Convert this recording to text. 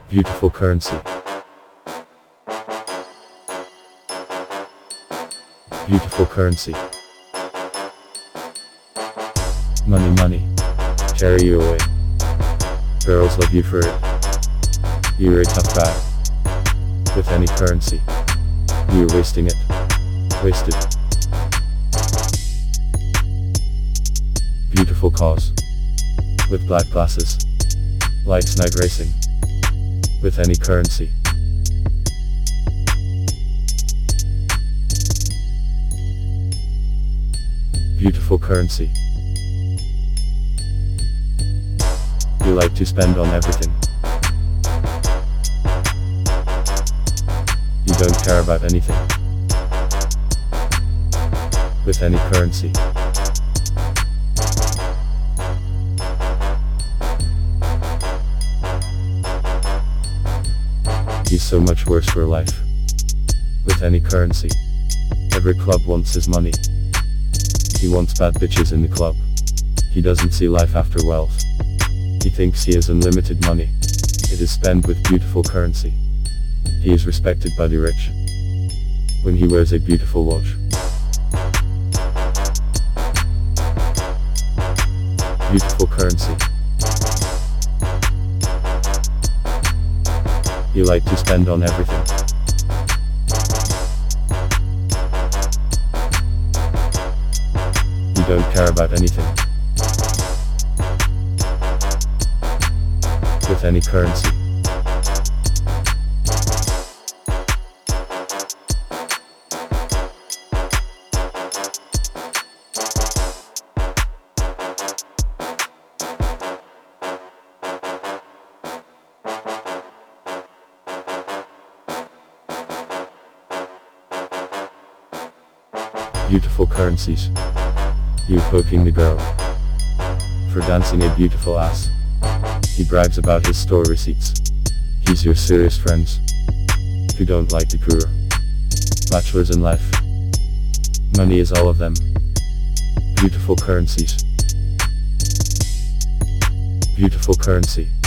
Beautiful currency. Beautiful currency. Money, money. Carry you away. Girls love you for it. You're a tough guy. With any currency. You're wasting it. Wasted. Beautiful cause. With black glasses. Likes night racing. With any currency. Beautiful currency. You like to spend on everything. You don't care about anything. With any currency. He's so much worse for life. With any currency. Every club wants his money. He wants bad bitches in the club. He doesn't see life after wealth. He thinks he has unlimited money. It is spent with beautiful currency. He is respected by the rich. When he wears a beautiful watch. Beautiful currency. You like to spend on everything. You don't care about anything. With any currency. Beautiful currencies. You poking the girl. For dancing a beautiful ass. He brags about his store receipts. He's your serious friends. Who don't like the poor. Bachelors in life. Money is all of them. Beautiful currencies. Beautiful currency.